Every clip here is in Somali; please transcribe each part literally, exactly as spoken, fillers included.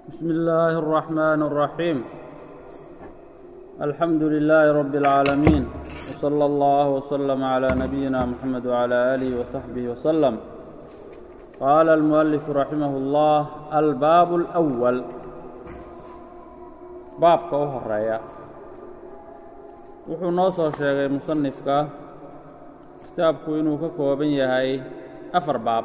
بسم الله الرحمن الرحيم الحمد لله رب العالمين وصلى الله وسلم على نبينا محمد وعلى آله وصحبه وسلم. قال المؤلف رحمه الله الباب الأول baabka u horeeya wuxuu noo soo sheegay musanifka kitaabku inuu ka kooban yahay afar baab.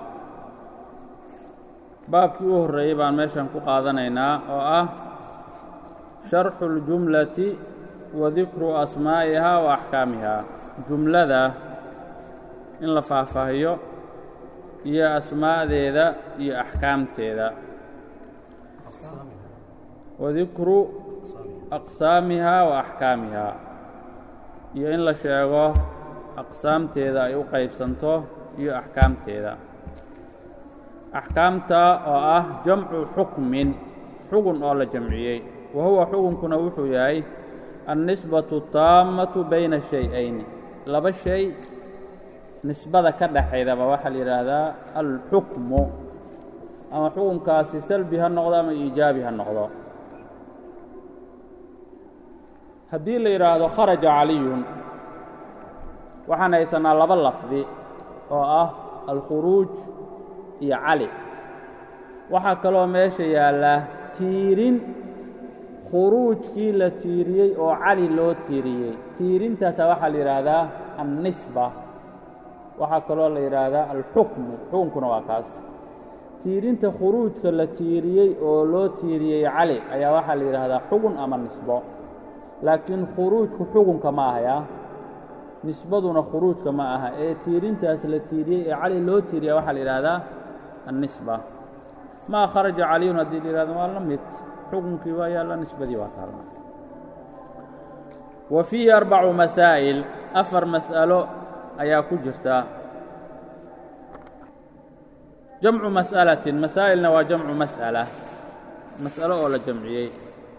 baabkii u horeeyey baan meeshan ku qaadanaynaa oo ah sharxu اljumlati wa dikru asmaa'ihaa wa axkaamihaa. jumlada in la faahfaahiyo iyo asmaa'deeda iyo axkaamteeda, wa dikru aqsaamihaa wa axkaamihaa, iyo in la sheego aqsaamteeda ay u qaybsanto iyo axkaamteeda. axkaamta oo ah jamcu xukmin, xugun oo la jamciyey, wa huwa xugunkuna wuxuu yahay annisbatu taammatu bayna shay-ayni, laba shay nisbada ka dhaxaydaba waxaa la yidhaahdaa alxukmu, ama xukunkaasi salbi ha noqdo ama iijaabi ha noqdo. haddii la yidhaahdo kharaja caliyun, waxaan haysanaa laba lafdi oo ah alkhuruuj iyo cali. waxaa kaloo meesha yaalla tiirin khuruujkii la tiiriyey oo cali loo tiiriyey, tiirintaasa waxaa la yidhaahdaa annisba. waxaa kaloo la yidhaahdaa alxukmu, xukunkuna waa kaas. tiirinta khuruujka la tiiriyey oo loo tiiriyey cali ayaa waxaa la yidhaahdaa xugun ama nisbo, laakiin khuruujku xugunka ma ahaya, nisbaduna khuruujka ma aha, ee tiirintaas la tiiriyey ee cali loo tiiriya waxaa la yidhaahdaa annisba. maa kharaja caliyun haddii la yidhahdo waa la mid, xukunkii waa yaalla, nisbadii waa taalna. wa fiihi arbacu masaa'il, afar mas'alo ayaa ku jirta. jamcu mas'alatin, masaa'ilna waa jamcu mas'ala, mas'alo oo la jamciyey.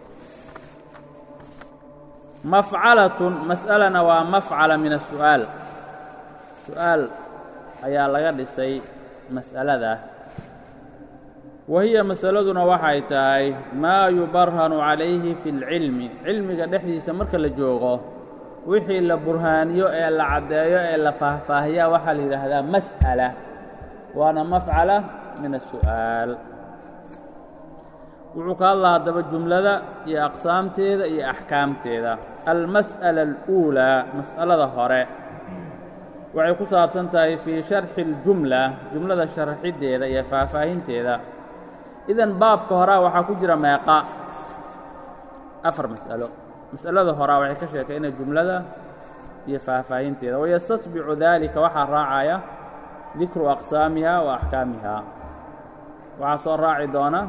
mafcalatun, mas'alana waa mafcala min asu'aal, su'aal ayaa laga dhisay mas'alada. wa hiya masaladuna waxay tahay maa yubarhanu calayhi fi اlcilmi, cilmiga dhexdiisa marka la joogo wixii la burhaaniyo ee la caddeeyo ee la faahfaahiyaa waxaa la yidhaahdaa mas'ala, waana mafcala min asu'aal. wuxuu ka hadlaa haddaba jumlada iyo aqsaamteeda iyo axkaamteeda. almas'ala aluulaa, mas'alada hore waxay ku saabsan tahay fii sharxi اljumla, jumlada sharxiddeeda iyo faahfaahinteeda. idan baabka horaa waxaa ku jira meeqa? afar mas'alo. mas'alada horaa waxay ka sheekaynaya jumlada iyo faahfaahinteeda. wayastatbicu daalika waxaa raacaya dikru aqsaamihaa wa axkaamihaa. waxaa soo raaci doona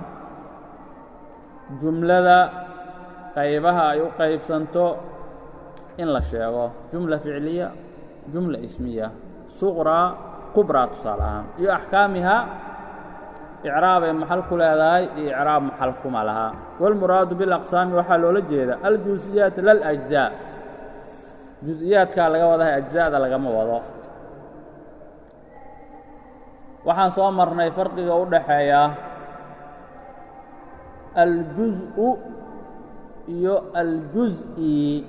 jumlada qaybaha ay u qaybsanto in la sheego, jumla ficliya, jumla ismiya, suqraa, kubraa tusaale ahaan, iyo axkaamihaa, icraabay maxal ku leedahay iyo icraab maxal kuma laha. wاlmuraadu biاlaqsaami waxaa loola jeeda aljuز'iyaat laljزaa, juز'iyaadkaa laga wadahay, ajزa'da lagama wado. waxaan soo marnay farqiga u dhaxeeya aljuزءu iyo aljuز'i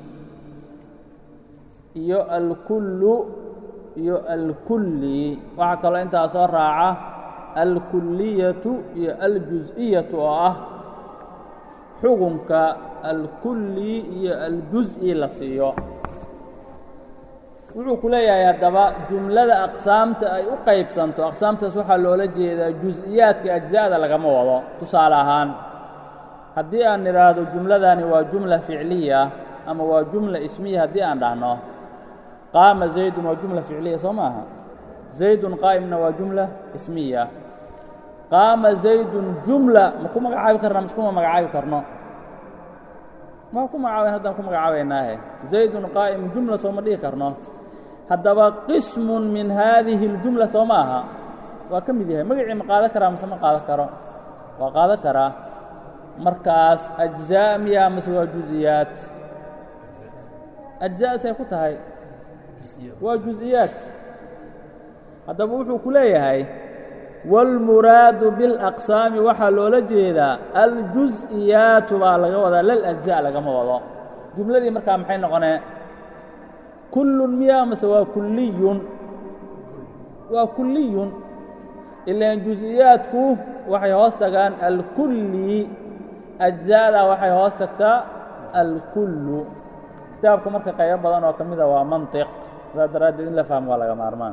iyo alkullu iyo alkulli. waxaa kaloo intaa soo raaca alkulliyatu iyo aljuز'iyatu oo ah xukunka alkulli iyo aljuز'i la siiyo. wuxuu ku leeyahay haddaba jumlada aqsaamta ay u qaybsanto, aqsaamtaas waxaa loola jeedaa juز'iyaadka ajزa'da lagama wado. tusaale ahaan haddii aan nidhaahdo jumladani waa jumla ficliya ama waa jumla ismiya, haddii aan dhahno qaama zaydun waa jumla ficliya soo maaha, zaydun qaa'imna waa jumla ismiya. qaama zaydun jumla ma ku magacaabi karna mise kuma magacaabi karno? ma ku magacaaben, haddaan ku magacaabaynaahe. zaydun qaa'im jumla sooma dhihi karno. haddaba qismun min haadihi اljumla soo ma aha, waa ka mid yahay. magacii ma qaadan karaa mise ma qaadan karo? waa qaadan karaa. markaas ajزaa miyaa mase waa juز'iyaat? ajزaa say ku tahay, waa juز'iyaat. haddaba wuxuu ku leeyahay wاlmuraadu biاlaqsaami waxaa loola jeedaa aljus-iyaatu baa laga wadaa laljزa lagama wado. jumladii markaa maxay noqonee kullun miya mase waa kulliyun? waa kulliyun. ilaan jus-iyaadku waxay hoos tagaan alkulli, ajزa'da waxay hoos tagtaa alkullu. kitaabka marka qaybo badan oo ka mida waa manطiq, saa daraaddeed in la fahmo waa laga maarmaan.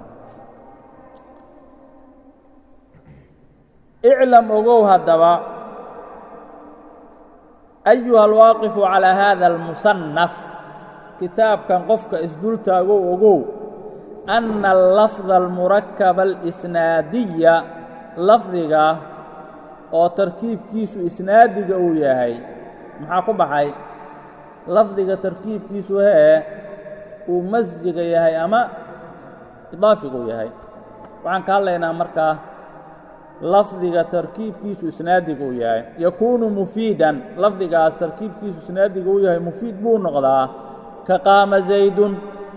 iclam ogow haddaba ayuha alwaaqifu calىa hada اlmusanaf, kitaabkan qofka isdul taagow ogow anna alafda almurakaba alisnaadiya, lafdiga oo tarkiibkiisu isnaadiga uu yahay. maxaa ku baxay? lafdiga tarkiibkiisu hee uu masjiga yahay ama idaafiga uu yahay. waxaan ka hadlaynaa markaa lafdiga tarkiibkiisu isnaadiga uu yahay. yakuunu mufiidan, lafdigaas tarkiibkiisu isnaadiga uu yahay mufiid buu noqdaa, ka qaama zaydun.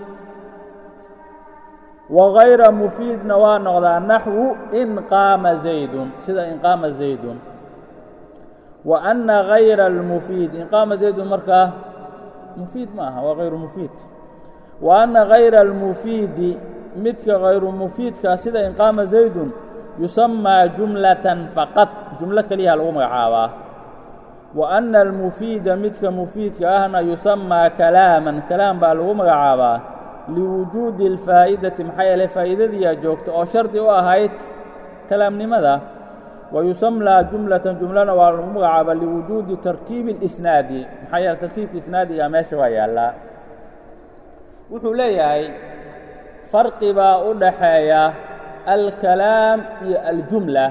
wagayra mufiidna waa noqdaa naxwu in qaama zaydun, sida in qaama zaydun. wa anna gayra almufiid, in qaama zaydun markaa mufiid ma aha, waa hayru mufiid. wa anna gayra almufiidi, midka hayru mufiidkaa sida in qaama zaydun, yusamaa jumlatan faqad, jumlo keliyaha lagu magacaabaa. wa anna almufiida, midka mufiidka ahna yusamaa kalaaman, kalaam baa lagu magacaabaa liwujuudi اlfaa'idati, maxaa yeelay faa'iidadiiyaa joogta oo shardi u ahayd kalaamnimada. wa yusamlaa jumlatan, jumlana waa lagu magacaabaa liwujuudi tarkiibi اlisnaadi, maxaa yeeley tarkiibka isnaadigaa meesha waa yaallaa. wuxuu leeyahay farqi baa u dhaxeeya alkalaam iyo aljumla.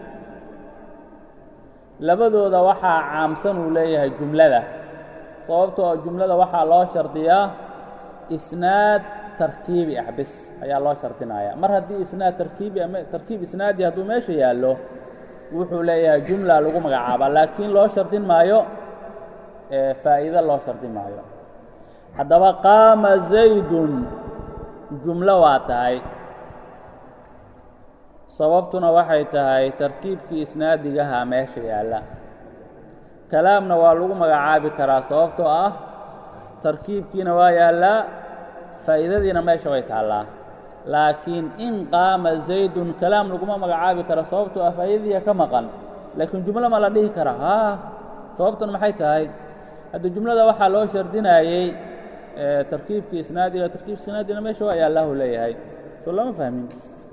labadooda waxaa caamsan uu leeyahay jumlada, sababtoo jumlada waxaa loo shardiyaa isnaad tarkiibi ah bis ayaa loo shardinayaa. mar haddii isnaad tarkiibi tarkiib isnaadi hadduu meesha yaallo, wuxuu leeyahay jumla lagu magacaabaa, laakiin loo shardin maayo faa'iido loo shardin maayo. haddaba qaama zaydun jumlo waa tahay, sababtuna waxay tahay tarkiibkii isnaadigaha meesha yaalla. kalaamna waa lagu magacaabi karaa, sababtoo ah tarkiibkiina waa yaallaa, faa'iidadiina meesha way taallaa. laakiin in qaama zaydun kalaam laguma magacaabi karo, sababtoo ah faa'iidadiiya ka maqan. laakiin jumlo ma la dhihi karaa? haa, sababtuna maxay tahay? hadda jumlada waxaa loo shardinayey tarkiibkii isnaadiga, tarkiibka isnaadina meesha waa yaallaahu leeyahay. soo lama fahmin.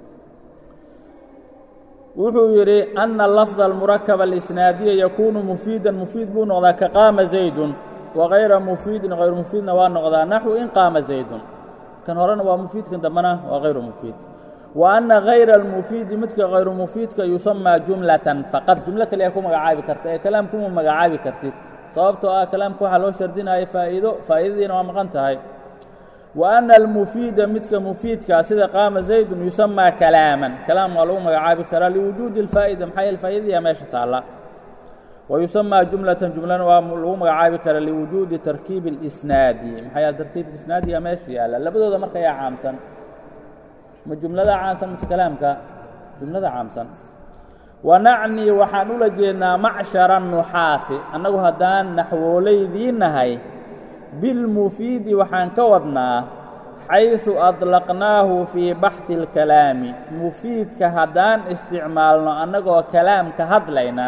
wuxuu yidhi anna lafda almurakaba alisnaadiya yakuunu mufiidan, mufiid buu noqdaa ka qaama zaydun. wagayra mufiidin, hayru mufiidna waa noqdaa naxwu in qaama zaydun. kan horena waa mufiid, kan dambena waa hayru mufiid. wa anna gayra almufiidi, midka hayru mufiidka yusamaa jumlatan faqad, jumlo kaliya ku magacaabi karta ee kalaam kuma magacaabi kartid, sababtoo ah kalaamka waxaa loo shardinaya faa'iido, faa'iidadiina waa maqan tahay. wa anna almufiida, midka mufiidkaa sida qaama zaydun, yusamaa kalaaman, kalaam waa lagu magacaabi karaa liwujuudi اlfaa'ida, maxaa yeele faa'iidadiiyaa meesha taalla. wa yusamaa jumlatan, jumlana waa lagu magacaabi karaa liwujuudi tarkiibi اlisnaadi, maxaa yeele tarkiibka isnaadiga meesha yaalla. labadooda marka ayaa caamsan. ma jumlada caamsan mise kalaamka? jumlada caamsan. wa nacnii waxaan ula jeednaa macshara nuxaati, annagu haddaan naxwoolaydii nahay, bilmufiidi waxaan ka wadnaa xayثu adlaqnaahu fii baxثi اlkalaami, mufiidka haddaan isticmaalno annagoo kalaamka hadlayna,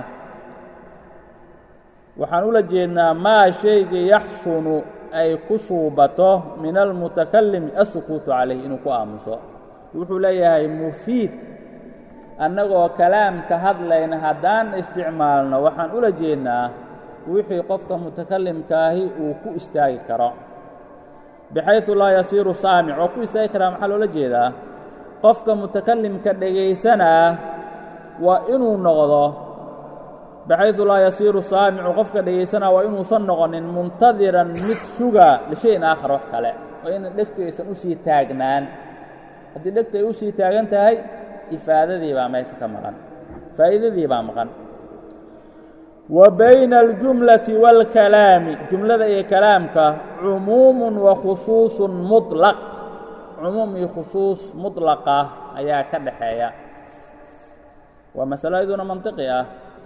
waxaan ula jeednaa maa shayga yaxsunu ay ku suubato min almutakalimi asukuutu calayh, inuu ku aamuso. wuxuu leeyahay mufiid annagoo kalaamka hadlayna haddaan isticmaalno, waxaan ula jeednaa wixii qofka mutakalimkaahi uu ku istaagi karo, bixayثu laa yasiiru saamic. oo ku istaagi karaa maxaa loola jeedaa? qofka mutakalimka dhegaysanaa waa inuu noqdo, bixayثu laa yasiiru saamicu, qofka dhegaysanaa waa inuusan noqonin muntadiran mid suga lishayin aakhar wax kale, oo in dhegtu aysan u sii taagnaan. haddii dhegtu ay u sii taagan tahay, ifaadadii baa meesha ka maqan, faa'iidadii baa maqan. wa bayna aljumlati wاlkalaami, jumlada iyo kalaamka cumuumun wa khusuusun muطlaq, cumuum iyo khusuus muطlaqa ayaa ka dhaxeeya. waa masalo iyaduna mantiqi ah.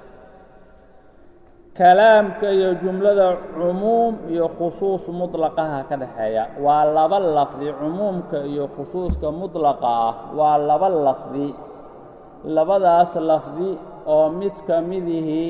kalaamka iyo jumlada cumuum iyo khusuus muطlaqaha ka dhexeeya waa laba lafdi. cumuumka iyo khusuuska muطlaqa ah waa laba lafdi. labadaas lafdi oo mid ka midihii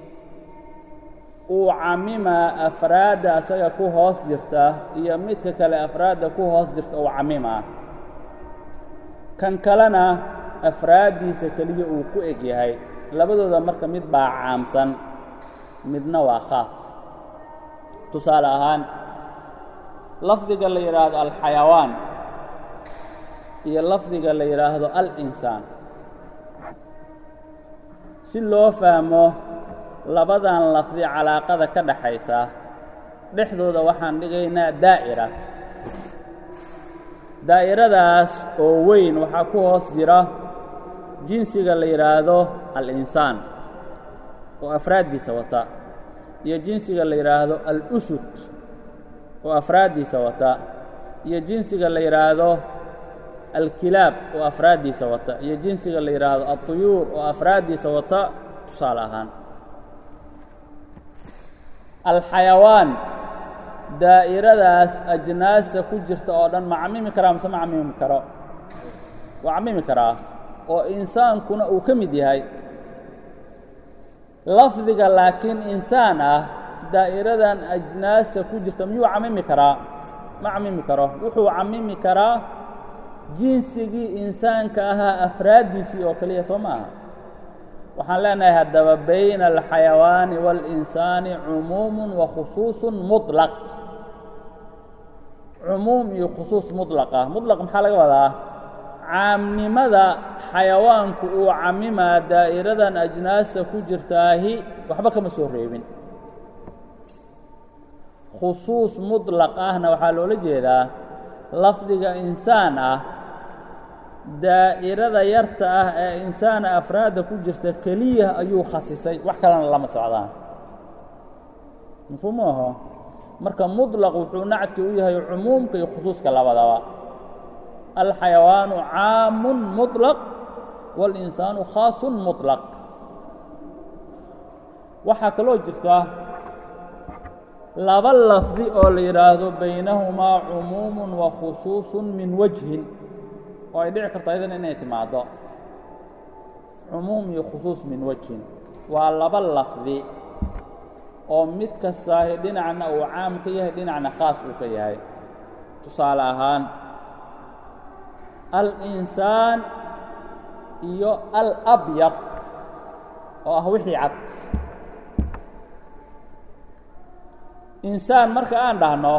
uu camimaa afraadda asaga ku hoos jirta iyo midka kale afraadda ku hoos jirta uu camimaa, kan kalena afraaddiisa keliya uu ku eg yahay. labadooda marka mid baa caamsan, midna waa khaas. tusaale ahaan lafdiga la yidhaahdo alxayawaan iyo lafdiga la yidhaahdo al-insaan, si loo fahmo labadan lafdi calaaqada ka dhaxaysa dhexdooda waxaan dhigaynaa daa'ira. daa'iradaas oo weyn waxaa ku hoos jira jinsiga la yidhaahdo al-insaan oo afraaddiisa wata, iyo jinsiga la yidhaahdo al-usud oo afraaddiisa wata, iyo jinsiga la yidhaahdo alkilaab oo afraaddiisa wata, iyo jinsiga la yidhaahdo altuyuur oo afraaddiisa wata. tusaale ahaan alxayawaan daa'iradaas ajnaasta ku jirta oo dhan ma camimi karaa mise ma camimi karo? waa camimi karaa, oo insaankuna uu ka mid yahay. lafdiga laakiin insaan ah daa'iradan ajnaasta ku jirta miyuu camimi karaa? ma camimi karo. wuxuu camimi karaa jinsigii insaanka ahaa afraaddiisii oo keliya, soo maaha. waxaan leenahay haddaba bayna alxayawaani waاlinsaani cumuumun wa khusuusun muطlaq. cumuum iyo khusuus muطlaqa. muطlaq maxaa laga wadaa? caamnimada xayawaanku uu camimaa daa'iradan ajnaasta ku jirtaahi waxba kama soo reebin. khusuus muطlaq ahna waxaa loola jeedaa lafdiga insaan ah daa'irada yarta ah ee insaana afraadda ku jirta keliya ayuu khasisay, wax kalena lama socdaan. mafhuum aho? marka muطlaq wuxuu nacti u yahay cumuumka iyo khusuuska labadaba. alxayawaanu caamun muطlaq waاlinsaanu khaasun muطlaq. waxaa kaloo jirta laba lafdi oo la yidhaahdo baynahumaa cumuumun wa khusuusun min wajhin, oo ay dhici karto ayadana inay timaado cumuum iyo khusuus min wajhin. waa laba lafdi oo mid kastaahi dhinacna uu caam ka yahay, dhinacna khaas uu ka yahay. tusaale ahaan al-insaan iyo al-abyad oo ah wixii cad. insaan marka aan dhahno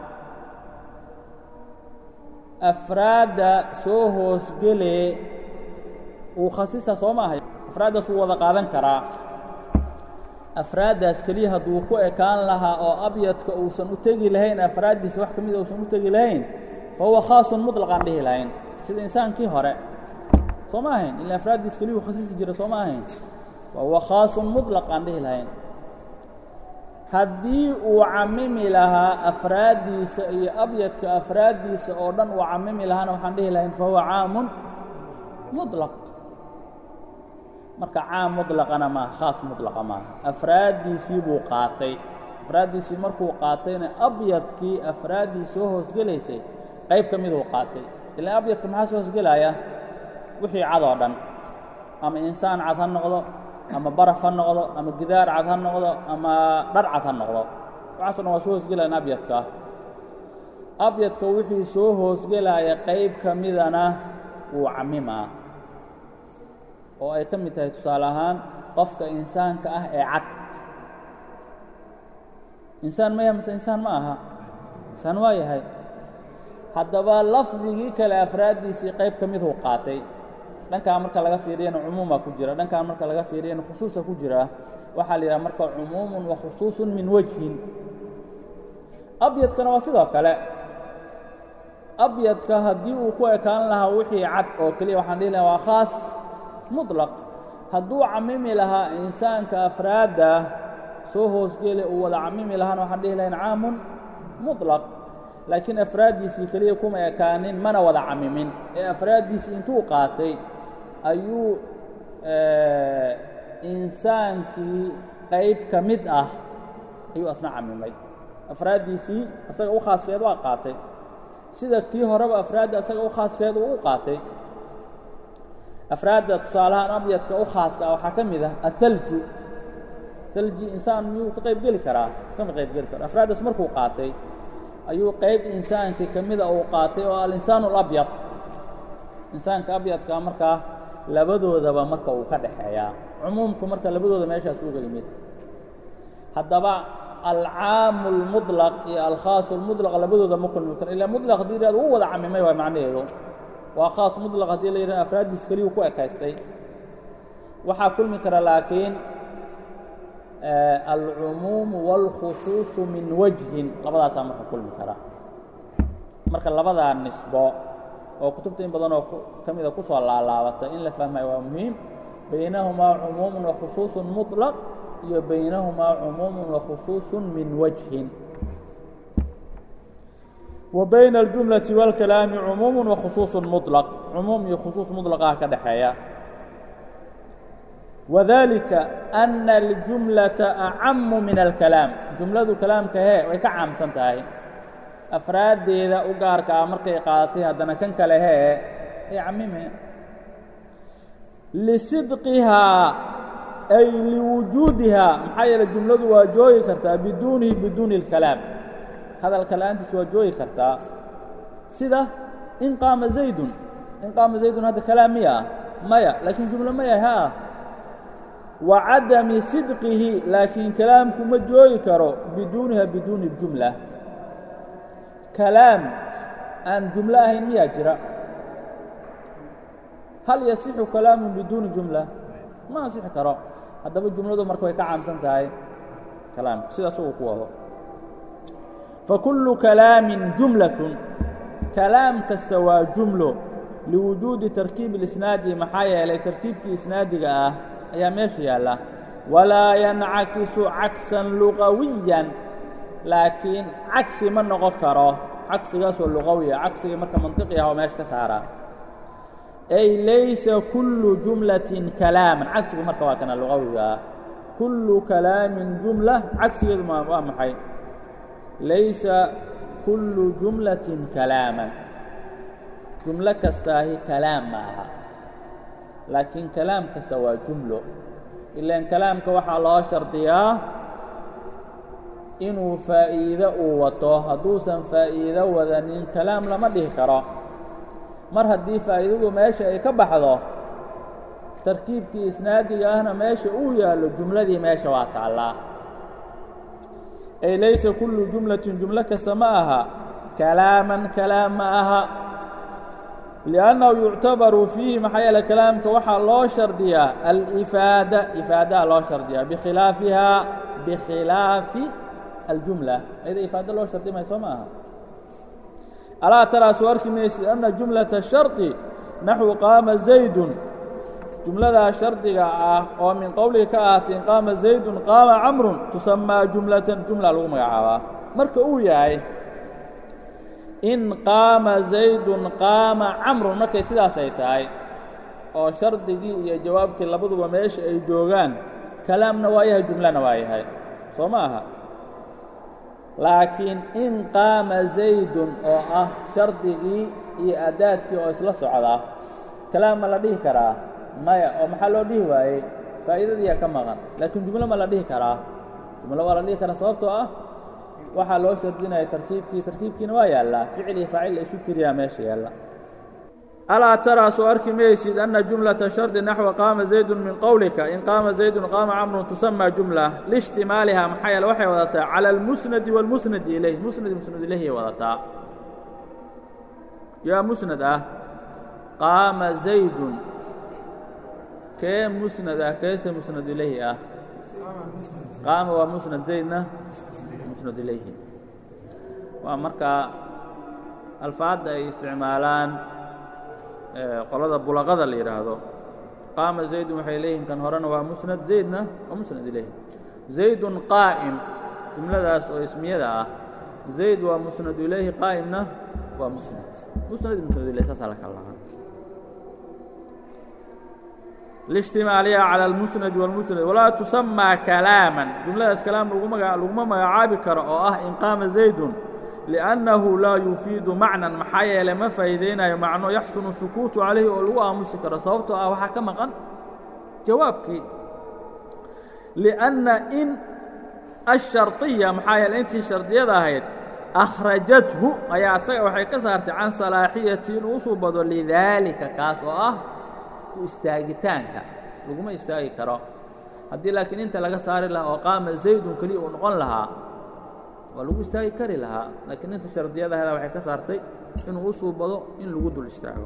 afraadda soo hoosgelee uu khasisa soo maahay. afraaddaas wuu wada qaadan karaa. afraaddaas keliya hadduu ku ekaan lahaa oo abyadka uusan u tegi lahayn, afraaddiisa wax ka mida uusan u tegi lahayn, fa huwa khaasun muطlaqaan dhihi lahayn, sida insaankii hore soo ma ahayn. ila afraaddiis keliya uu khasisi jira soo ma ahayn. fa huwa khaasun muطlaqaan dhihi lahayn. haddii uu camimi lahaa afraaddiisa iyo abyadka afraaddiisa oo dhan uu camimi lahaana waxaan dhihi lahayn fa huwa caamun muطlaq. marka caam muطlaqana maaha, khaas muطlaqa maaha. afraaddiisii buu qaatay. afraaddiisii markuu qaatayna abyadkii afraaddii soo hoosgelaysay qayb ka miduu qaatay. ilaan abyadka maxaa soo hoosgelaya? wixii cad oo dhan, ama insaan cad ha noqdo, ama baraf ha noqdo, ama gidaar cad ha noqdo, ama dhar cad ha noqdo. waxaaso dhan waa soo hoosgelayaan abyadka. abyadka wixii soo hoosgelaya qayb ka midana wuu camimaa, oo ay ka mid tahay tusaale ahaan qofka insaanka ah ee cad. insaan ma yahay mase insaan ma aha? insaan waa yahay. haddaba lafdigii kale afraaddiisii qayb ka miduu qaatay. dhankaa marka laga fiiriyana cumuuma ku jira, dhankaan marka laga fiiriyana khusuusa ku jira. waxaa la yidhaha marka cumuumun wa khusuusun min wajhin. abyadkana waa sidoo kale. abyadka haddii uu ku ekaan lahaa wixii cad oo keliya waxaan dhihi lahaa waa khaas muطlaq. hadduu camimi lahaa insaanka afraadda soo hoosgele uu wada camimi lahaana waxaan dhihi lahayn caamun muطlaq. laakiin afraaddiisii keliya kuma ekaanin, mana wada camimin, ee afraaddiisii intuu qaatay ayuu insaankii qayb ka mid ah ayuu asna camimay afraaddiisii asaga u khaaskeed waa qaatay sida kii horeba afraadda asaga u khaaskeed uu u qaatay afraadda tusaalahaan abyadka u khaaska ah waxaa ka mid ah athalju thalji insaan miyuu ka qayb geli karaa kama qayb geli karo afraaddaas markuu qaatay ayuu qayb insaankii ka mida uu qaatay oo alinsaanu alabyad insaanka abyadka markaa labadoodaba marka uu ka dhaxeeyaa cumuumku marka labadooda meeshaas uga yimid haddaba alcaamu اlmuطlaq iyo alkhaasu اlmuطlaq labadooda ma kulmi karo ilaa muطlaq haddii la uu wada camimay waa macnaheedu waa khaas muطlaq haddii la yidhahdo afraaddiis keliyuu ku ekaystay waxaa kulmi kara laakiin alcumuumu wاlkhusuuصu min wajhin labadaasaa marka kulmi kara marka labadaa nisbo oo kutubta in badan oo ka mida ku soo laalaabata in la fahmayo waa muhiim baynahumaa cumuumu wakhusuuصu muطlaq iyo baynahumaa cumuumu wakhusuuصu min wajhin wa bayna اljumlaةi wاlkalaami cumuumu wakhusuuصu muطlaq cumuum iyo khusuuص muطlaqaha ka dhexeeya wadalika ana اljumlaةa acamu min alkalaam jumladu kalaamka hee way ka caamsan tahay afraaddeeda u gaarka ah markay qaadatay haddana kan kale hee ay camime lisidqihaa ay liwujuudihaa maxaa yeele jumladu waa joogi kartaa biduunihi biduuni اlkalaam hadalka la'aantiis waa joogi kartaa sida in qaama zaydun in qaama zaydun hadda kalaam miya maya laakiin jumlo maya haa wa cadami sidqihi laakiin kalaamku ma joogi karo biduuniha biduuni اljumla kalaam aan jumlo ahayn miyaa jira hal yasixu kalaamu biduuni jumla ma ansixi karo haddaba jumladu marka way ka caamsan tahay kalaamku sidaas uu ku wado fakullu kalaamin jumlatun kalaam kasta waa jumlo liwujuudi tarkiibi اlisnaadi maxaa yeelay tarkiibkii isnaadiga ah ayaa meesha yaalla walaa yancakisu caksan lugawiyan laakiin cagsi ma noqon karo cagsigaasoo lugawiya cagsiga marka mantiqi ah oo meesha ka saaraa ay laysa kullu jumlatin kalaaman cagsigu marka waa kana lugawiga ah kullu kalaamin jumla cagsigeedu ma waa maxay laysa kullu jumlatin kalaaman jumlo kastaahi kalaam ma aha laakiin kalaam kasta waa jumlo ilaan kalaamka waxaa loo shardiyaa inuu faa'iido uu wato hadduusan faa'iido wadanin kalaam lama dhihi karo mar haddii faa'iidadu meesha ay ka baxdo tarkiibkii isnaadiga ahna meesha uu yaallo jumladii meesha waa taallaa ay laysa kullu jumlatin jumlo kasta ma aha kalaaman kalaam ma aha liannahu yuctabaru fiihi maxaa yeele kalaamka waxaa loo shardiyaa alifaada ifaadaa loo shardiyaa bikhilaafihaa bikhilaafi aljumla ayada ifaado loo shardimay soo ma aha alaa taraa soo arki maysid anna jumlata shardi naxwu qaama zaydun jumladaa shardiga ah oo min qowlihi ka ahaatay in qaama zaydun qaama camrun tusamaa jumlatan jumla lagu magacaabaa marka uu yahay in qaama zaydun qaama camrun markay sidaas ay tahay oo shardigii iyo jawaabkii labaduba meesha ay joogaan kalaamna waa yahay jumlana waa yahay soo ma aha laakiin in qaama zaydun oo ah shardigii iyo adaadkii oo isla socda kalaam ma la dhihi karaa maya oo maxaa loo dhihi waayey faa'iidadiiyaa ka maqan laakiin jumlo ma la dhihi karaa jumlo waa la dhihi karaa sababtoo ah waxaa loo shardinaya tarkiibkii tarkiibkiina waa yaallaa ficil iyo faacil la isu tiriyaa meesha yaalla alaa taraa soo arki maysid anna jumlata shardi naxwa qaama zaydun min qowlika in qaama zaydun qaama camrun tusamaa jumla liishtimaalihaa maxaa yeele waxay wadataa cala almusnadi wاlmusnadi ilayh musnad musnad ilayhi wadataa yaa musnad ah qaama zaydun kee musnad ah keese musnad ilayhi ah qaama waa musnad zaydna musnad ilayhi waa markaa alfaadda ay isticmaalaan qolada bulaqada la yidhaahdo qaama zaydun waxay leeyihin kan horena waa musnad zaydna waa musnad ilayhi zaydun qaa'im jumladaas oo ismiyada ah zayd waa musnad ilayhi qaa'imna waa musnad musnad musnad ilayhi saasaa la kala lahaa لاجتماعها على المسند والمسند ولا تسمى كلاما جملة كلام لغما مغعابي كرا oo ah in qaama زayd لأنه لا يفيد معنى محايا لما فايدينا معنى يحسن السكوت عليه oo lagu aamusi karo sababtoo ah waxa ka maqan jawaabkii لأن إن الشرطية محايا intii shardiyada ahayd أخرجته ayaa asaga waxay ka saartay can salaaxiyati inuu soo bado lidaalika kaas oo ah ku istaagitaanka laguma istaagi karo haddii laakiin inta laga saari lahaa oo qaama zaydun keliya uu noqon lahaa waa lagu istaagi kari lahaa laakiin inta shardiyadaheeda waxay ka saartay inuu u soo bado in lagu dul istaago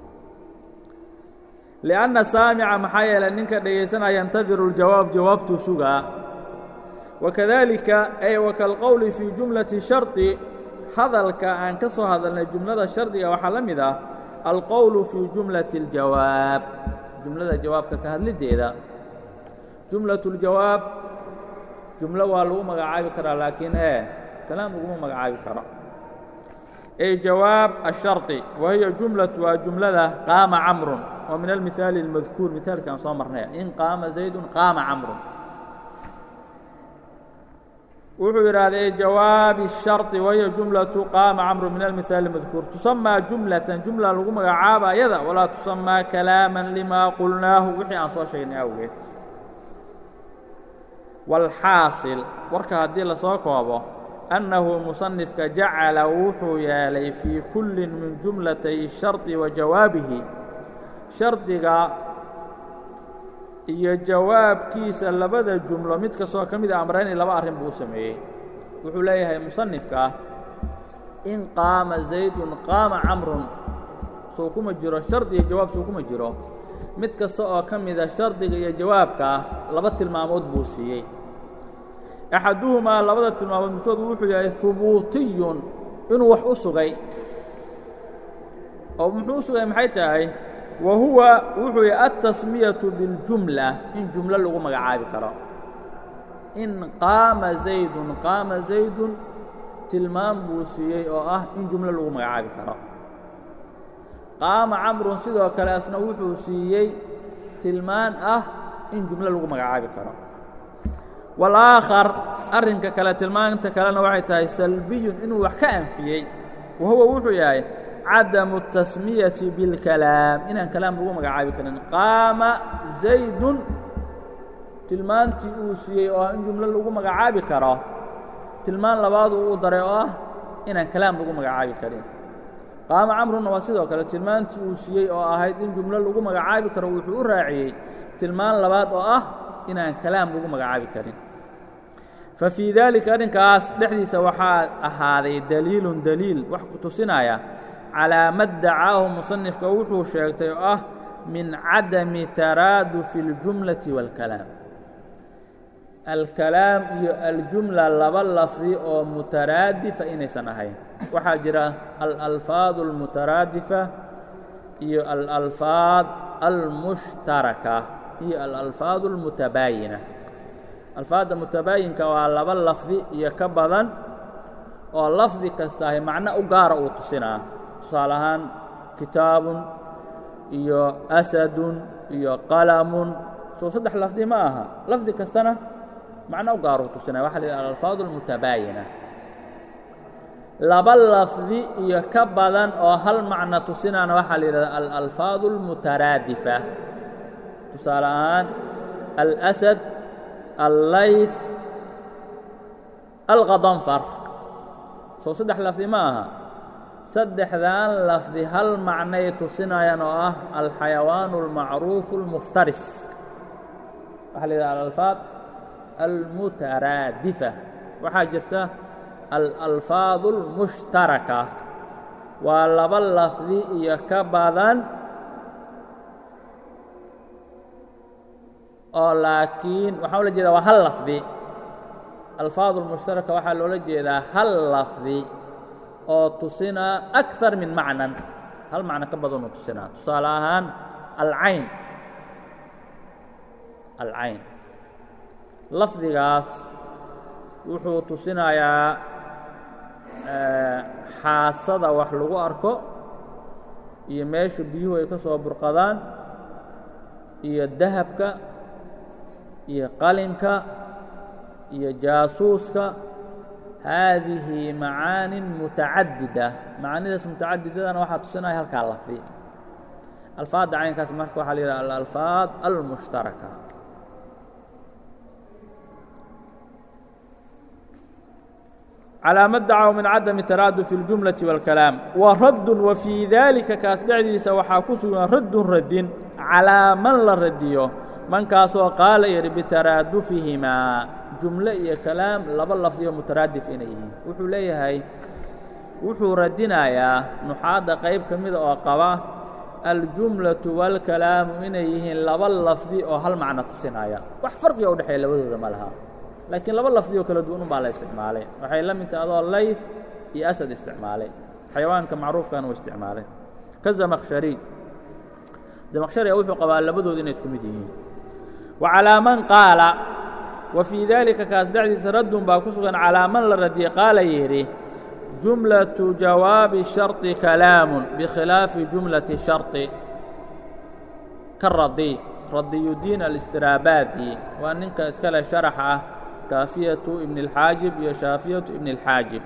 lianna saamica maxaa yeelay ninka dhegaysanaya yantadiru ljawaab jawaabtuu sugaa wakadalika ay wakalqowli fii jumlati shardi hadalka aan ka soo hadalnay jumlada shardiga waxaa la mid ah alqowlu fii jumlati اljawaab jumlada jawaabka ka hadlideeda jumlaة اljawaab jumlo waa lagu magacaabi karaa laakiin e kalaam laguma magacaabi karo ay jawaab الsharطi wa hiya jumlaة waa jumlada qaama camru oo min almihaali اlmadkuur mihaalki aan soo marnay in qaama زaydu qaama camru wuxuu yidhaahday jawaabi الsharطi wahiya jumlaةu qaama camru min almihaali اmadkuur tusamaa jumlatan jumla lagu magacaaba ayada walaa tusamaa kalaama lima qulnaahu wixii aan soo sheegnay awgeed wاlxaasil warka haddii lasoo koobo annahu musanifka jacala wuxuu yeelay fii kulli min jumlatay الsharطi wa jawaabihi shardiga iyo jawaabkiisa labada jumlo mid kastoo ka mid a amrayni laba arrin buu u sameeyey wuxuu leeyahay musanifka in qaama zaydun qaama camrun soo kuma jiro shardi iyo jawaab soo kuma jiro mid kasta oo ka mida shardiga iyo jawaabka laba tilmaamood buu siiyey axaduhumaa labada tilmaamood midkood wuxuu yahay hubuutiyun inuu wax u sugay oo muxuu u sugay maxay tahay wa huwa wuxuu yahay altasmiyatu biاljumla in jumlo lagu magacaabi karo in qaama zaydun qaama zaydun tilmaam buu siiyey oo ah in jumlo lagu magacaabi karo qaama camrun sidoo kale asna wuxuu siiyey tilmaan ah in jumlo lagu magacaabi karo wاlآakhar arrinka kale tilmaanta kalena waxay tahay salbiyun inuu wax ka anfiyey wa huwa wuxuu yahay cadamu الtasmiyati biاlkalaam inaan kalaam lagu magacaabi karin qaama zaydun tilmaantii uu siiyey oo ah in jumlo lagu magacaabi karo tilmaan labaad uu daray oo ah inaan kalaam lagu magacaabi karin qaama camrunna waa sidoo kale tilmaantii uu siiyey oo ahayd in jumlo lagu magacaabi karo wuxuu u raaciyey tilmaan labaad oo ah inaan kalaam lagu magacaabi karin fafii daalika arrinkaas dhexdiisa waxaa ahaaday daliilun daliil wax ku tusinaya calaa ma dacaahu musanifka wuxuu sheegtay oo ah min cadami taraadufi اljumlati wاlkalaam alkalaam iyo aljumla laba lafdi oo mutaraadifa inaysan ahayn waxaa jira alalfaad اlmutaraadifa iyo alalfaad almushtaraka iyo alalfaad اlmutabaayina alfaadda mutabaayinka waa laba lafdi iyo ka badan oo lafdi kastaahi macno u gaara uu tusinaa tusaale ahaan kitaabun iyo asadun iyo qalamun soo saddex lafdi ma aha lafdi kastana macno u gaar uu tusinaya waxa la yidhaha alalfaad اlmutabaayina laba lafdi iyo ka badan oo hal macno tusinaana waxaa la yidhahda alalfaad اlmutaraadifa tusaale ahaan alasad allayth alqadanfar soo saddex lafdi ma aha saddexdan lafdi hal macnay tusinayaan oo ah alxayawaan اlmacruufu اlmuftaris waxaa la yidhaha alalfaad almutaraadifa waxaa jirta alalfaad اlmushtaraka waa laba lafdi iyo ka badan oo laakiin waxaa ula jeedaa waa hal lafdi alfaad اlmushtaraka waxaa loola jeedaa hal lafdi oo tusinaa akar min macnan hal macno ka badanuu tusinaa tusaale ahaan alcayn alcayn lafdigaas wuxuu tusinayaa xaasada wax lagu arko iyo meesha biyuhu ay ka soo burqadaan iyo dahabka iyo qalinka iyo jaasuuska haadihi macaanin mutacadida macaanidaas mutacadidadana waxaa tusinaya halkaa lafdi alfaadda caynkaas marka waxaa la yidhaha alalfaad almushtaraka calىa ma dacaw min cadami taraaduf اljumlaةi wاlkalaam wa raddun wa fii daalika kaas dhexdiisa waxaa ku sugan raddun radin calaa man la radiyo mankaasoo qaala yidhi bitaraadufihimaa jumle iyo kalaam laba lafdiyo mutaraadif inay yihiin wuxuu leeyahay wuxuu radinayaa nuxaadda qayb ka mida oo qaba aljumlaةu wاlkalaamu inay yihiin laba lafdi oo hal macno tusinaya wax farqiga u dhexeeya labadooda ma laha laakiin laba lafdi oo kala duwan un baa la isticmaalay waxay la mid tahay adoo layth iyo asad isticmaalay xayawaanka macruufkana uu isticmaalay ka zamaqshari zamaqshariga wuxuu qabaa labadooda inay isku mid yihiin wa calaa man qaala wa fii daalika kaas dhexdiisa raddun baa ku sugan calaa man la radiyey qaala yidhi jumlaةu jawaabi sharطi kalaamun bikhilaafi jumlati sharطi ka radi radiyudiin alistiraabadi waa ninka iskale sharax ah kaafiyatu ibn اlxaajib iyo shaafiyatu ibn اlxaajib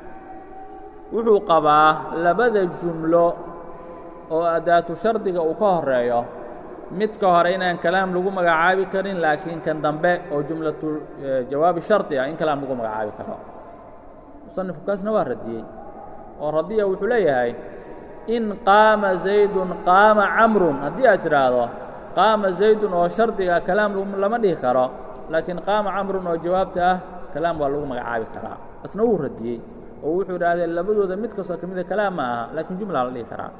wuxuu qabaa labada jumlo oo adaatu shardiga uu ka horeeyo midka hore inaan kalaam lagu magacaabi karin laakiin kan dambe oo jumlatu jawaabi shardi ah in kalaam lagu magacaabi karo musanifku kaasna waa radiyey oo radiya wuxuu leeyahay in qaama zaydun qaama camrun haddii aad tidhaahdo qaama zaydun oo shardiga kalaam lama dhihi karo laakiin qaama camrun oo jawaabta ah kalaam waa lagu magacaabi karaa asna wuu radiyey oo wuxuu idhahdee labadooda mid kastoo ka mida kalaam ma aha laakiin jumla la dhihi karaa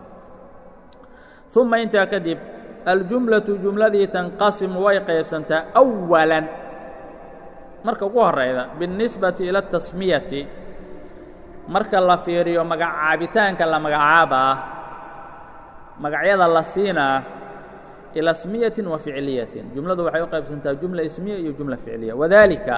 uma intaa kadib aljumlaةu jumladii tanqasimu way qaybsantaa أwalan marka ugu horayda biالnisbati ilى الtasmiyati marka la fiiriyo magacaabitaanka la magacaabaa magacyada la siinaa ilى smiyaةi wa ficliyaةi jumladu waxay u qaybsantaa jumla ismiya iyo jumla ficliya wadalika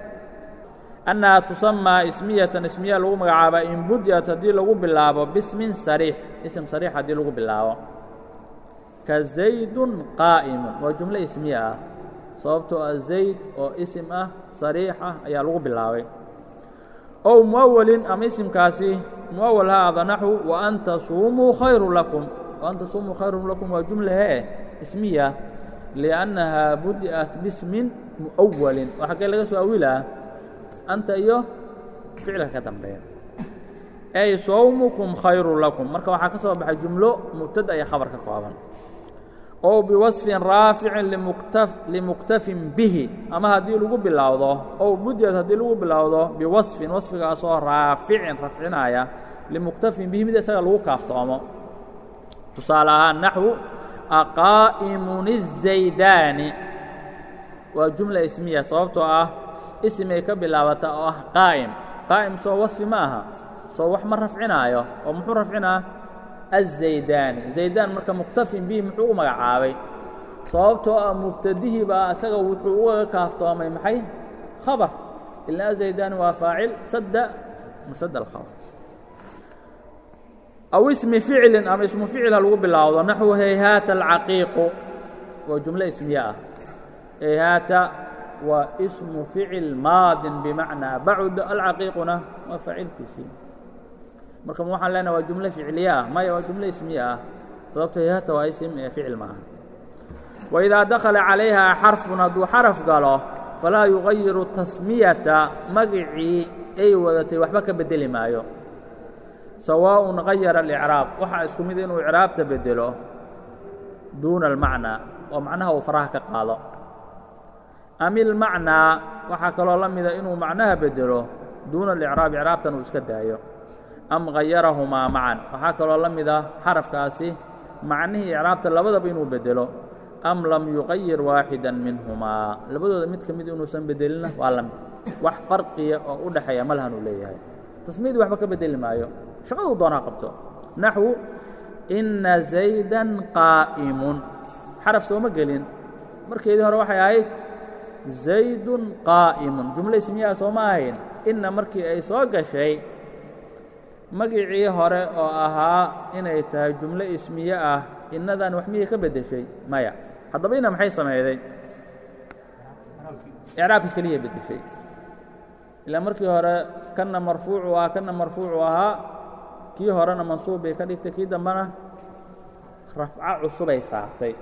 annaha tusamaa ismiyatan ismiya lagu magacaabaa in budiat haddii lagu bilaabo bismin sariix ism sariix haddii lagu bilaabo ka zaydun qaa'imun waa jumlo ismiye ah sababtoo ah zayd oo isim ah sariix ah ayaa lagu bilaabay ow muawalin ama isimkaasi muawal ha ada naxu wa an tasuumuu khayru lakum wa an tasuumuu khayru lakum waa jumla hee ismiya liannahaa budi'at bismin muawalin oo xaggee laga soo awilaa anta iyo ficilka ka dambeeya ay sawmukum khayru lakum marka waxaa ka soo baxay jumlo mubtada iyo khabar ka kooban oo biwasfin raaficin limuktafin bihi ama haddii lagu bilowdo ow budiyad haddii lagu bilowdo biwasfin wasfigaasoo raaficin rafcinaya limuktafin bihi mid isaga lagu kaaftoomo tusaale ahaan naxwu aqaa'imun الzaydaani waa jumla ismiya sababtoo ah isimay ka bilaabata oo ah qaa'im qaa'im soo wasfi ma aha soo wax ma rafcinaayo oo muxuu rafcinaa الزaydaani zaydaan marka muktafin bihi muxuu u magacaabay sababtoo ah mubtadihii baa asaga wuxuu uga kaaftoomay maxay khabar ilaa zaydaani waa faacil sadda masada alkhabar aw ismi ficlin ama ismu ficil ha lagu bilaawdo naxwu hayhaata alcaqiiqu waa jumlo ismiye ah hayhaata waa ismu ficil maadin bimacnaa bacda alcaqiiquna waa faacilkiisii marka waxaan leenaha waa jumlo ficliye ah maya waa jumlo ismiye ah sababto hayhaata waa ism ee ficil maaha waidaa dakhala calayhaa xarfun hadduu xaraf galo falaa yugayiru tasmiyata magicii ay wadatay waxba ka bedeli maayo sawaaءun gayara alicraab waxaa isku mid inuu icraabta bedelo duuna almacnaa oo macnaha uu faraha ka qaado am ilmacnaa waxaa kaloo la mida inuu macnaha bedelo duuna alicraab icraabtan uu iska daayo am gayarahumaa macan waxaa kaloo la mida xarafkaasi macnihii icraabta labadaba inuu bedelo am lam yugayir waaxida minhumaa labadooda mid ka mid inuusan bedelina waa la mid wax farqiya oo u dhaxeeya ma lahan uu leeyahay tasmiyadii waxba ka bedeli maayo shaqaduu doonaa qabto naxwu inna zaydan qaa'imun xaraf sooma gelin markeedii hore waxay ahayd zaydun qaa'imun jumlo ismiyaha sooma ahayn inna markii ay soo gashay magicii hore oo ahaa inay tahay jumlo ismiye ah innadan wax miyay ka beddeshay maya haddaba ina maxay sameeyday icraabka keliya bedeshay ilaa markii hore kana marfuucu ahaa kana marfuucu ahaa kii horena mansuub bay ka dhigtay kii dambena rafco cusubay saartay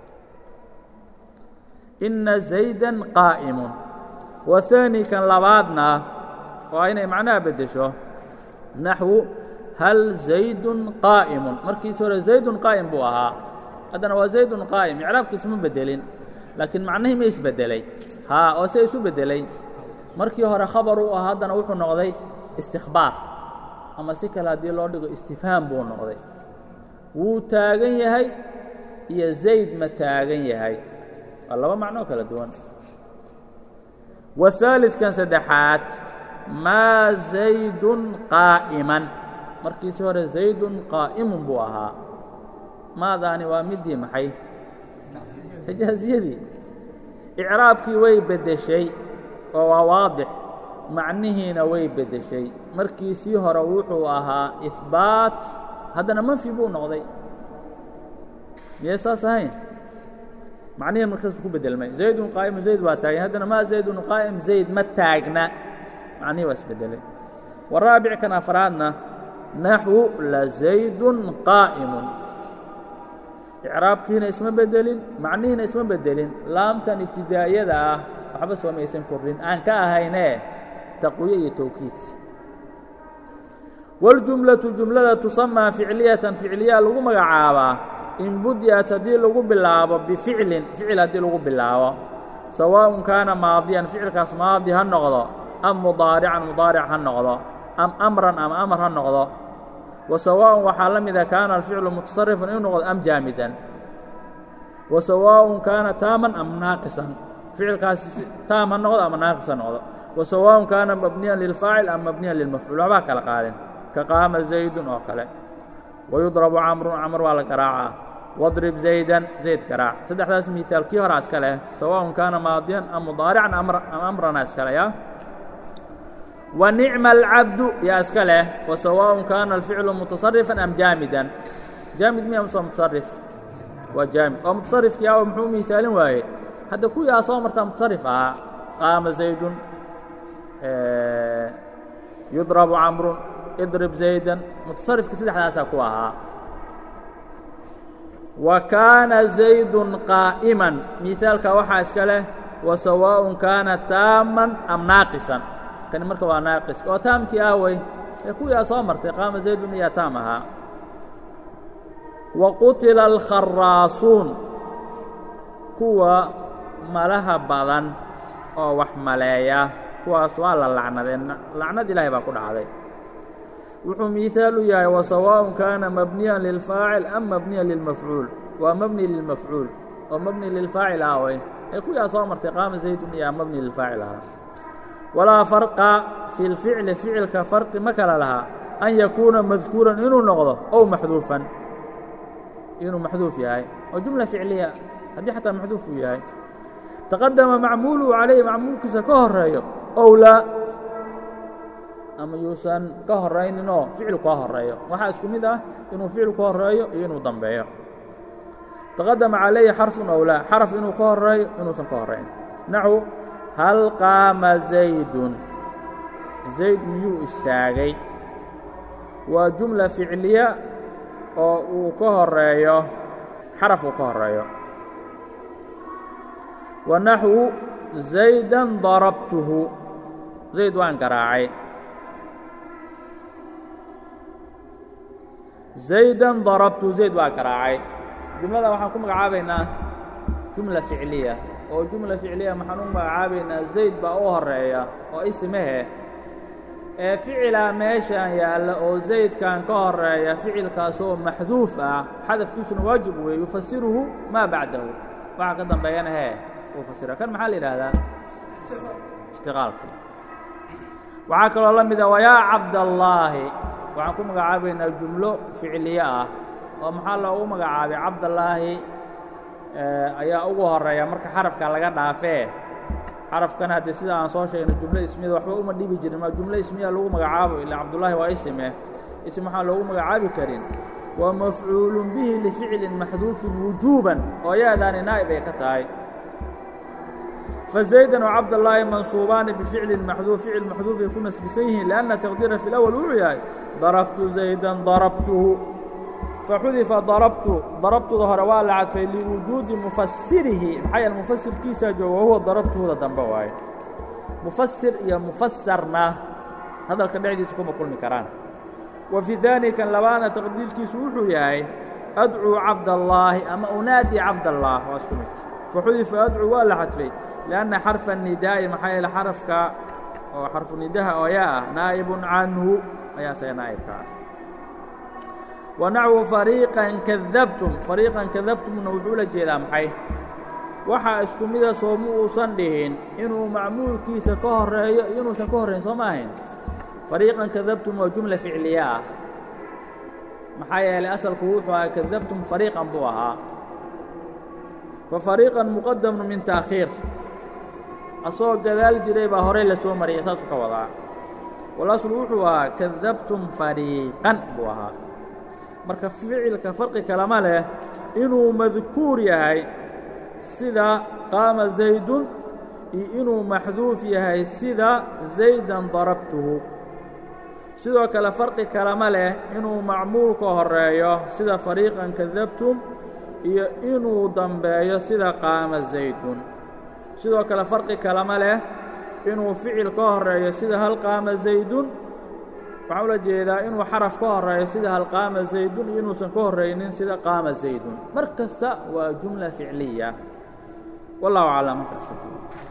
ina zaydan qaa'imun wahaani kan labaadna waa inay macnaha beddesho naxwu hal zaydun qaa'imun markiisi hore zaydun qaa'im buu ahaa haddana waa zaydun qaa'im icraabkiis ma beddelin laakiin macnihii ma isbeddelay haa oo se isu beddelay markii hore khabar uu ahaa haddana wuxuu noqday istikhbaar ama si kale haddii loo dhigo istifhaam buu noqday wuu taagan yahay iyo zayd ma taagan yahay waa laba macnoo kala duwan waثaalidkan saddexaad maa zaydun qaa'iman markiisi hore zaydun qaa'imun buu ahaa maadaani waa midii maxay xijaaziyadii icraabkii way beddeshay oo waa waadix macnihiina way beddeshay markiisii hore wuxuu ahaa ihbaat haddana manfi buu noqday miyay saas ahayn macnihiin markaasuu ku beddelmay zaydun qaa'imun zayd waa taagan haddana maa zaydun qaa'im zayd ma taagna macnihii waa isbeddelay waraabic kan afraadna naxwu lazaydun qaa'imun icraabkiina isma beddelin macnihiina isma beddelin laamtan ibtidaa'iyada ah waxba soomaysan kordhin aan ka ahaynee taqwiye iyo tawkiid waاljumlaةu jumlada tusamaa ficliyatan ficliyaa lagu magacaabaa in budi'at haddii lagu bilaabo bificlin ficil haddii lagu bilaabo sawaaءun kaana maadiyan ficilkaas maadi ha noqdo am mudaarican mudaaric ha noqdo am amran ama amar ha noqdo wa sawaaءun waxaa la mida kaana alficlu mutasarifan inuu noqdo am jaamidan wa sawaaءun kaana taaman am naaqisan ficilkaas taam ha noqdo ama naaqis ha noqdo wa sawaaءun kaana mabniyan lilfaacil am mabniyan lilmafcuul waxbaa kala qaadin ka qaama zaydun oo kale wayudrabu camrun camr waa la garaacaa wadrib zaydan zayd garaac saddexdaas miaal kii horaa iska leh sawaaءun kaana maadiyan am mudaarican am amrana iska leh ya wa nicma alcabdu yaa iska leh wa sawaaءun kaana alficlu mutasarifan am jaamidan jaamid miya muse mutasarif waa jaamid oo mutasarifkii aw muxuu miaalin waaye hadda kuwii aa soo martaa mutasarif ahaa qaama zaydun yudrabu camrun idrib zaydan mutasarifka saddexdaasaa ku ahaa wa kaana zaydun qaa'iman miaalka waxaa iska leh wa sawaaءun kaana taaman am naaqisan kani marka waa naaqis oo taamkii aawey ee kuwii aa soo martay qaama zaydun iyaa taam ahaa wa qutila alkharaasuun kuwa malaha badan oo wax maleeya kuwaas waa la lacnadeen lacnad ilaahay baa ku dhacday wuxuu miiثaal u yahay wasawaaءun kaana mabniyan lilfaacil am mabniyan lilmafcuul waa mabni lilmafcuul oo mabni lilfaacil aaway ee kuwii aa soo martay qaama zaydun iyaa mabni lilfaacil ahaa walaa farqa fi اlficli ficilka farqi ma kala lahaa an yakuuna madkuuran inuu noqdo ow maxduufan inuu maxduuf yahay oo jumla ficliya haddii xataa maxduuf uu yahay taqadama macmuuluhu calayhi macmuulkiisa ka horeeyo ow laa ama yuusan ka horayninoo ficil ka horeeyo waxaa isku mid ah inuu ficil ka horeeyo iyo inuu dambeeyo taqadama calayhi xarfun ow laa xaraf inuu ka horeeyo inuusan ka horayn naxwu hal qaama zaydun zayd miyuu istaagay waa jumla ficliya oo uu ka horeeyo xaraf uu ka horeeyo wa naxwu zaydan darabtuhu zayd waan garaacay zaydan darabtu zayd waa garaacay jumlada waxaan ku magacaabaynaa jumla ficliya oo jumla ficliya maxaan u magacaabaynaa zayd baa u horeeya oo ismehe ee ficilaa meeshaan yaalla oo zaydkan ka horeeya ficilkaasoo maxduuf ah xadafkiisuna waajib weeye yufasiruhu maa bacdahu waxa ka dambeeyana hee uu fasira kan maxaa la yidhaahdaa ishtiqaalkii waxaa kaloo la mida wayaa cabdallaahi waxaan ku magacaabaynaa jumlo ficliye ah oo maxaa loogu magacaabay cabdallaahi ayaa ugu horeeya marka xarafka laga dhaafee xarafkan haddii sida aan soo sheegno jumlo ismiyada waxba uma dhibi jirin ma jumlo ismiya lagu magacaabo ilaa cabdullaahi waa isime ism waxaan loogu magacaabi karin ومفعuuل bه لفعل محذوف وuجوبا oo yaadaani naaئب ay ka tahay فزaيدا وcبداللahi منصوuباani بفعل محذوف فعل محذوف ay ku نسbisan yihiin لأنa تقديرa في الأول wuxuu yahay ضربت زaيدا ضربته فxudiفa ضربtu ضربtuda hore waa la cadfay لوuجوudi مفsirihi maxaa yeel مفsirkiisa jooga wahuwa ضربtuda dambe waaye مفsir iyo مفsرna hadalka dhexdiisa kuma kulmi karaan وفي ذلika labaadna تqديirkiisu wuxuu yahay أdcوu cabdاللaahi ama unaadi cabdالlah waa isku mid فxudiفa أdcوu waa la xadfay لأنa xarفa الندaaءi maxaa yeele xarفka oo xarفu nidaha ooyaa ah naaئب canhu ayaa saga naaئبka ah وnaxو فarيiqا kadabtum فarيiqan kadabtumna wuxuu la jeedaa maxay waxaa isku mida sooma uusan dhihin inuu macmuulkiisa ka horeeyo iyo inuusan ka horrayn soo ma ahayn فarيiqan kadabtum waa jumla ficliya ah maxaa yeelay asalku wuxuu ahaa kadabtum fariiqan buu ahaa فafariiqan muqadamu min taakhiir asagoo gadaal jiray baa horey la soo mariyay saasuu ka wadaa walaslu wuxuu ahaa kadabtum fariiqan buu ahaa marka ficilka farqi kalama leh inuu madkuur yahay sida qaama zaydun iyo inuu maxduuf yahay sida zaydan darabtuhu sidoo kale farqi kalama leh inuu macmuulka horeeyo sida fariiqan kadabtum iyo inuu dambeeyo sida qaama zaydun sidoo kale farqi kalama leh inuu ficil ka horeeyo sida hal qaama zaydun waxaa ula jeedaa inuu xaraf ka horeeyo sida hal qaama zaydun iyo inuusan ka horraynin sida qaama zaydun mar kasta waa jumla ficliya wallahu aclam.